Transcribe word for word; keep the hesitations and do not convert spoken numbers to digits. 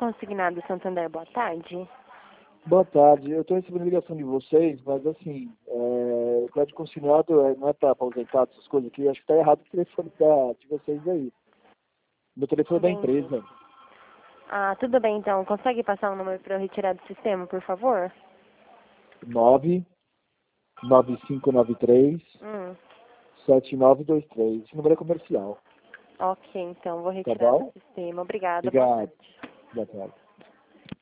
Consignado Santander, boa tarde. Boa tarde, eu estou recebendo ligação de vocês, mas assim, é, o crédito consignado é, não é para aposentar essas coisas aqui, acho que está errado o telefone da, de vocês aí. Meu telefone é da Entendi. empresa. Ah, tudo bem então. Consegue passar um número para eu retirar do sistema, por favor? nove nove cinco nove três Hum, sete nove dois três. Esse número é comercial. ok, então vou Tá retirar do bom? sistema. Obrigada, boa Obrigado. tarde. Boa tarde.